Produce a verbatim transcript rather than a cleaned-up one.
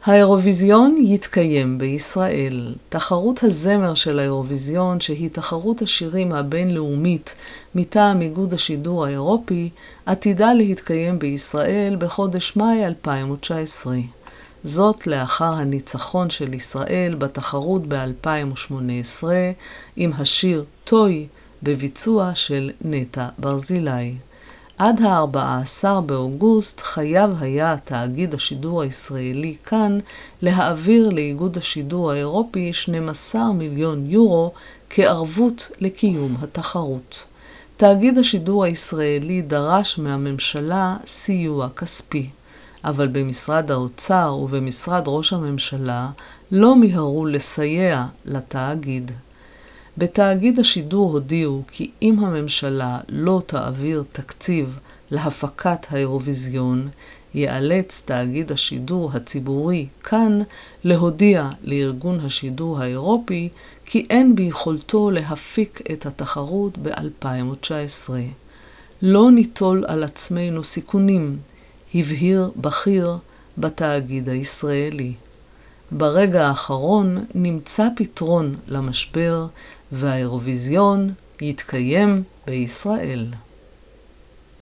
האירוויזיון יתקיים בישראל. תחרות הזמר של האירוויזיון, שהיא תחרות השירים הבינלאומית מטעם איגוד השידור האירופי, עתידה להתקיים בישראל בחודש מאי אלפיים תשע עשרה. זאת לאחר הניצחון של ישראל בתחרות ב-אלפיים שמונה עשרה עם השיר טוי בביצוע של נטע ברזילי. עד ה-ארבעה עשר באוגוסט חייב היה תאגיד השידור הישראלי כאן להעביר לאיגוד השידור האירופי שנים עשר מיליון יורו כערבות לקיום התחרות. תאגיד השידור הישראלי דרש מהממשלה סיוע כספי, אבל במשרד האוצר ובמשרד ראש הממשלה לא מיהרו לסייע לתאגיד. בתאגיד השידור הודיעו כי אם הממשלה לא תעביר תקציב להפקת האירוויזיון, ייאלץ תאגיד השידור הציבורי כאן להודיע לארגון השידור האירופי כי אין ביכולתו להפיק את התחרות ב-אלפיים תשע עשרה. לא ניטול על עצמנו סיכונים, הבהיר בכיר בתאגיד הישראלי. ברגע האחרון נמצא פתרון למשבר והאירוויזיון יתקיים בישראל.